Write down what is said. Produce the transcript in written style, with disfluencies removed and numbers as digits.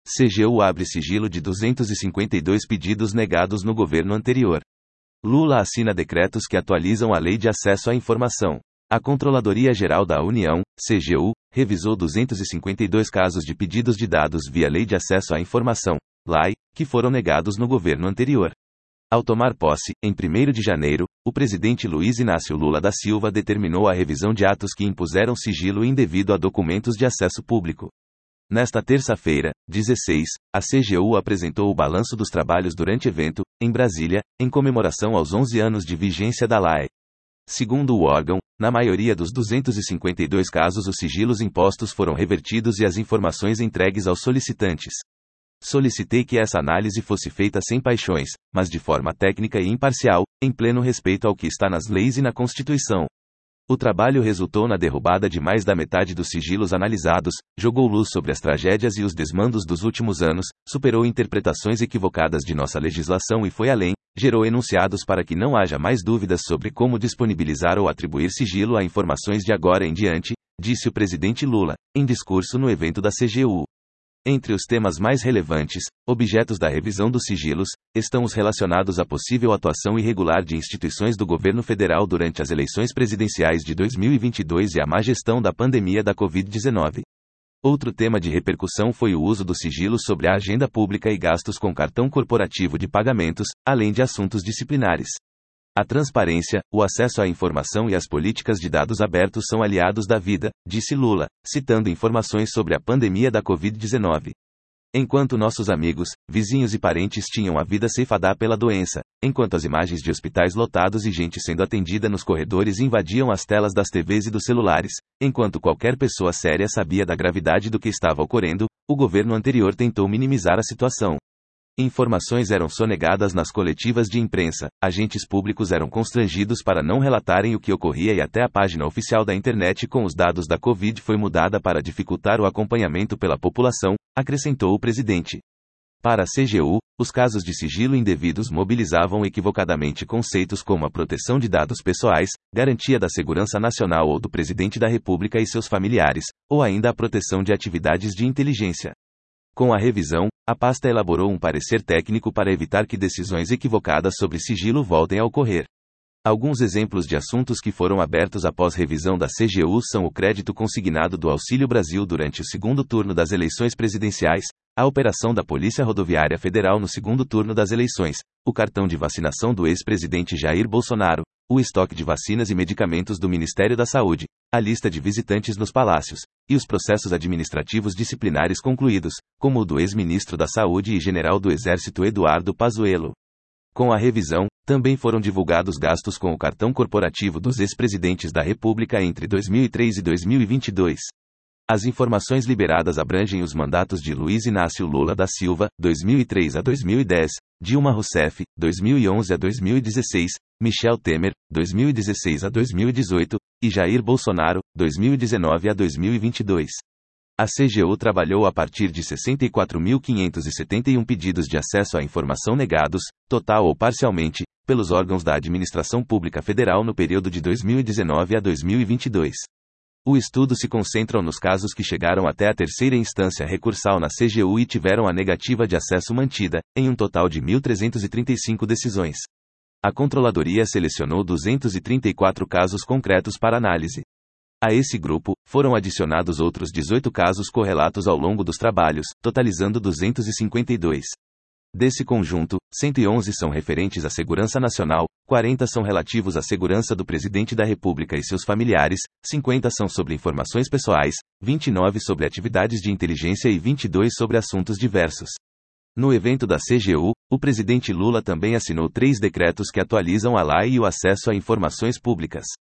CGU abre sigilo de 252 pedidos negados no governo anterior. Lula assina decretos que atualizam a Lei de Acesso à Informação. A Controladoria Geral da União, CGU, revisou 252 casos de pedidos de dados via Lei de Acesso à Informação, LAI, que foram negados no governo anterior. Ao tomar posse, em 1º de janeiro, o presidente Luiz Inácio Lula da Silva determinou a revisão de atos que impuseram sigilo indevido a documentos de acesso público. Nesta terça-feira, 16, a CGU apresentou o balanço dos trabalhos durante evento, em Brasília, em comemoração aos 11 anos de vigência da LAI. Segundo o órgão, na maioria dos 252 casos os sigilos impostos foram revertidos e as informações entregues aos solicitantes. Solicitei que essa análise fosse feita sem paixões, mas de forma técnica e imparcial, em pleno respeito ao que está nas leis e na Constituição. O trabalho resultou na derrubada de mais da metade dos sigilos analisados, jogou luz sobre as tragédias e os desmandos dos últimos anos, superou interpretações equivocadas de nossa legislação e foi além, gerou enunciados para que não haja mais dúvidas sobre como disponibilizar ou atribuir sigilo a informações de agora em diante, disse o presidente Lula, em discurso no evento da CGU. Entre os temas mais relevantes, objetos da revisão dos sigilos, estão os relacionados à possível atuação irregular de instituições do governo federal durante as eleições presidenciais de 2022 e a má gestão da pandemia da Covid-19. Outro tema de repercussão foi o uso do sigilo sobre a agenda pública e gastos com cartão corporativo de pagamentos, além de assuntos disciplinares. A transparência, o acesso à informação e as políticas de dados abertos são aliados da vida, disse Lula, citando informações sobre a pandemia da Covid-19. Enquanto nossos amigos, vizinhos e parentes tinham a vida ceifada pela doença, enquanto as imagens de hospitais lotados e gente sendo atendida nos corredores invadiam as telas das TVs e dos celulares, enquanto qualquer pessoa séria sabia da gravidade do que estava ocorrendo, o governo anterior tentou minimizar a situação. Informações eram sonegadas nas coletivas de imprensa, agentes públicos eram constrangidos para não relatarem o que ocorria e até a página oficial da internet com os dados da Covid foi mudada para dificultar o acompanhamento pela população, acrescentou o presidente. Para a CGU, os casos de sigilo indevidos mobilizavam equivocadamente conceitos como a proteção de dados pessoais, garantia da segurança nacional ou do presidente da República e seus familiares, ou ainda a proteção de atividades de inteligência. Com a revisão, a pasta elaborou um parecer técnico para evitar que decisões equivocadas sobre sigilo voltem a ocorrer. Alguns exemplos de assuntos que foram abertos após revisão da CGU são o crédito consignado do Auxílio Brasil durante o segundo turno das eleições presidenciais, a operação da Polícia Rodoviária Federal no segundo turno das eleições, o cartão de vacinação do ex-presidente Jair Bolsonaro, o estoque de vacinas e medicamentos do Ministério da Saúde, a lista de visitantes nos palácios, e os processos administrativos disciplinares concluídos, como o do ex-ministro da Saúde e general do Exército Eduardo Pazuello. Com a revisão, também foram divulgados gastos com o cartão corporativo dos ex-presidentes da República entre 2003 e 2022. As informações liberadas abrangem os mandatos de Luiz Inácio Lula da Silva, 2003 a 2010, Dilma Rousseff, 2011 a 2016, Michel Temer, 2016 a 2018, e Jair Bolsonaro, 2019 a 2022. A CGU trabalhou a partir de 64.571 pedidos de acesso à informação negados, total ou parcialmente, pelos órgãos da Administração Pública Federal no período de 2019 a 2022. O estudo se concentra nos casos que chegaram até a terceira instância recursal na CGU e tiveram a negativa de acesso mantida, em um total de 1.335 decisões. A Controladoria selecionou 234 casos concretos para análise. A esse grupo, foram adicionados outros 18 casos correlatos ao longo dos trabalhos, totalizando 252. Desse conjunto, 111 são referentes à segurança nacional, 40 são relativos à segurança do presidente da República e seus familiares, 50 são sobre informações pessoais, 29 sobre atividades de inteligência e 22 sobre assuntos diversos. No evento da CGU, o presidente Lula também assinou 3 decretos que atualizam a LAI e o acesso a informações públicas.